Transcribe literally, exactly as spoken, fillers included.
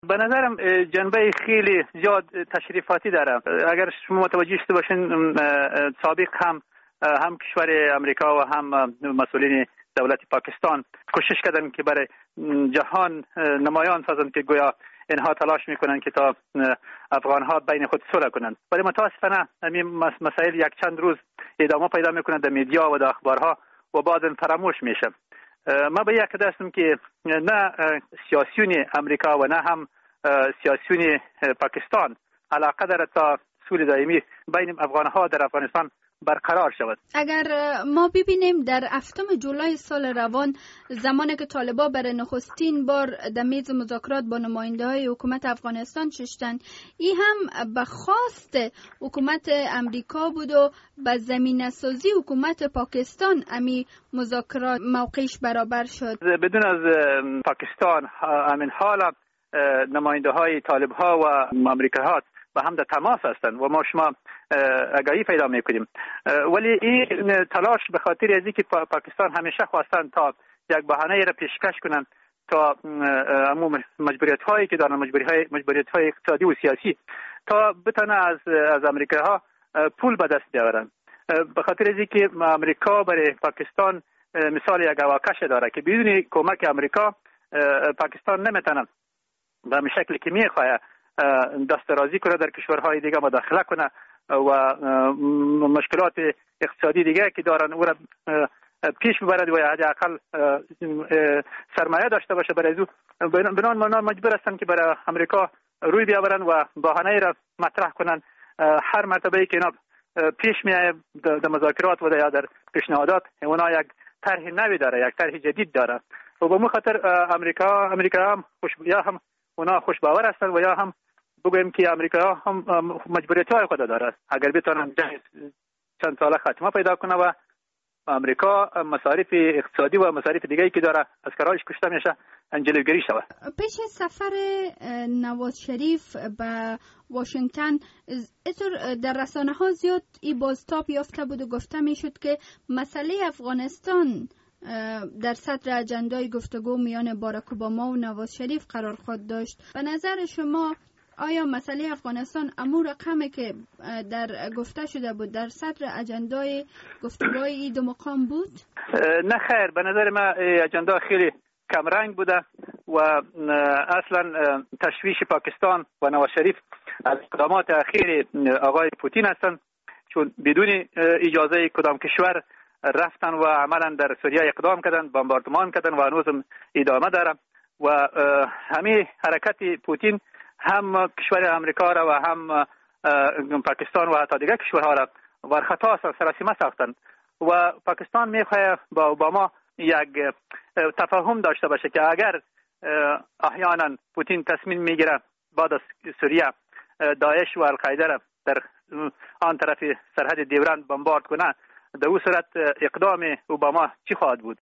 به نظرم جنبه خیلی زیاد تشریفاتی داره. اگر شما متوجه شده باشین سابق هم هم کشور امریکا و هم مسئولین دولت پاکستان کوشش کردن که برای جهان نمایان سازند که گویا اینها تلاش میکنن که تا افغان ها بین خود صلح کنند، ولی متاسفانه همین مسائل یک چند روز ادامه پیدا میکنند در میدیا و در اخبارها و بعداً فراموش میشه. ما به یک دستم که نه سیاسیون امریکا و نه هم سیاسیون پاکستان علاقه داره تا صلح دائمی بین افغان ها در افغانستان برقرار شود. اگر ما ببینیم در هفتم جولای سال روان، زمانی که طالبا برای نخستین بار در میز مذاکرات با نماینده های حکومت افغانستان ششتن، این هم به خواست حکومت امریکا بود و به زمینه سازی حکومت پاکستان امی مذاکرات موقعش برابر شد. بدون از پاکستان همین حالا نماینده های طالب ها و امریکا ها با هم در تماس هستند و ما شما آگاهی پیدا میکنیم، ولی این تلاش به خاطر از اینکه پاکستان همیشه خواستند تا یک بهانه را پیشکش کنند تا عموم مجبوریت هایی که دارن، مجبوریت های اقتصادی و سیاسی، تا بتونه از از امریکا ها پول به دست بیاورن. به خاطر از اینکه امریکا برای پاکستان مثال یک واکش داره که بدون کمک امریکا پاکستان نمیتونه به همین شکلی که میخواد دست درازی کنه در کشورهای دیگه مداخله کنه و مشکلات اقتصادی دیگه که دارن او را پیش ببرد و حداقل سرمایه داشته باشه برای او. بنان ما مجبور هستن که برای امریکا روی بیاورن و بهانه را مطرح کنن. هر مرتبه که اینا پیش میاد در مذاکرات و یا در پیشنهادات، اونا یک طرح نوی داره، یک طرح جدید داره و به خاطر امریکا امریکا هم خوش یا هم اونا خوش باور هستن و یا هم بگویم که امریکا هم مجبوریت های خود داره. اگر بتونن چند سال خاتمه پیدا کنه و امریکا مصارف اقتصادی و مصارف دیگه‌ای که داره از کارش کشته میشه جلوگیری شود. پیش سفر نواز شریف به واشنگتن در رسانه ها زیاد ای بازتاب یافته بود و گفته میشد که مسئله افغانستان در صدر اجندای گفتگو میان باراک اوباما و نواز شریف قرار خواهد داشت. به نظر شما آیا مسئله افغانستان امور رقمی که در گفته شده بود در صدر اجندای گفتگوهای این دو مقام بود؟ نه خیر، به نظر من اجندا خیلی کمرنگ بوده و اصلا تشویش پاکستان و نواز شریف از اقدامات اخیر آقای پوتین هستند، چون بدون اجازه کدام کشور رفتن و عملا در سوریه اقدام کردن، بمباردمان کردن و هنوزم ادامه داره و همین حرکت پوتین هم کشور امریکا را و هم پاکستان و حتی دیگر کشورها را ورخطا سراسیمه ساختند و پاکستان میخواد با اوباما یک تفاهم داشته باشه که اگر احیانا پوتین تصمیم میگیره بعد از سوریه داعش و القاعده را در آن طرف سرحد دیوران بمبارد کنه، در او صورت اقدام اوباما چی خواهد بود؟